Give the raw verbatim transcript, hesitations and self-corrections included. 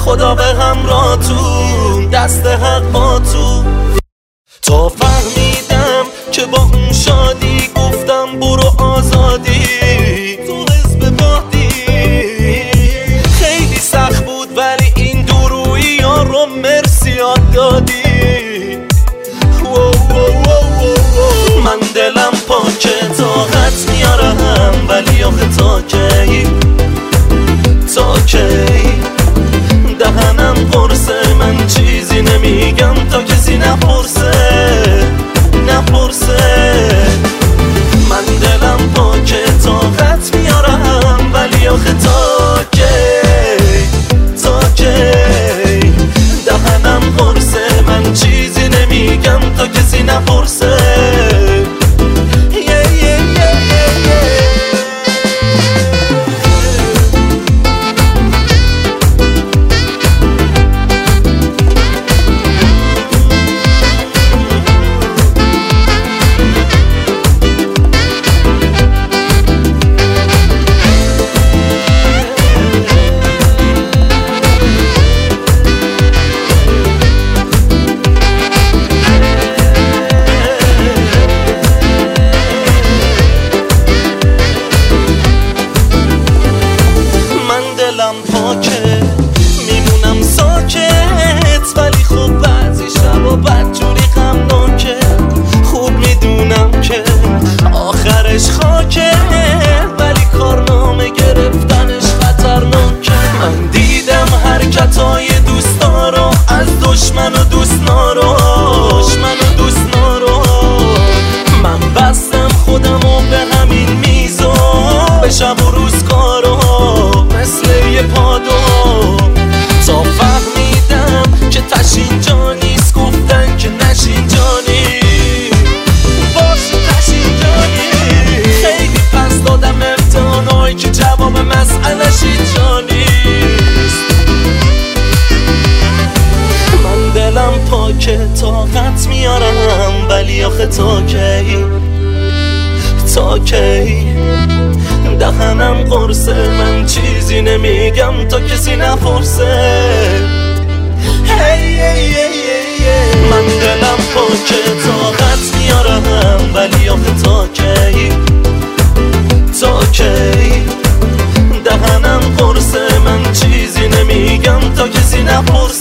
خدا به همراهتون، دست حق با تو. تا فهمیدم که با اون شادی گفتم برو آزادی تو حزب بادی. خیلی سخت بود ولی این دورویی ها رو مرسی یاد دادی. من دلم پاکه طاقت میارم ولی آخه تا کی تا کی دهنم قرصه، من چیزی نمیگم تا کسی نپرسه نپرسه. من دلم پاکه طاقت میارم ولی آخه تا کی تا کی دهنم قرصه، من چیزی نمیگم تا کسی نپرسه. پاکه میمونم ساکت ولی خب بعضی شبا بدجوری غمناکه. خوب میدونم که آخرش خاکه ولی کارنامه گرفتنش خطرناکه. من دیدم حرکتای دوستا رو از دشمن و دوست نارو دشمن و دوست نارو. من بستم خودمو به همین میزو به شب و روز کارو مثل یه پادو. تا فهمیدم که تشین جا نیست گفتن که نشین جانی باش تشین جانی. خیلی پس دادم امتحانایی که جواب مسئله‌ش اینجا نیست. من دلم پاکه طاقت میارم ولی آخه تا کی تا کی دهنم قرصه، من چیزی نمیگم تا کسی نپرسه. hey, hey, hey, hey, hey. من دلم پاکه طاقت میارم ولی آخه تا کی تا کی دهنم قرصه، من چیزی نمیگم تا کسی نپرسه.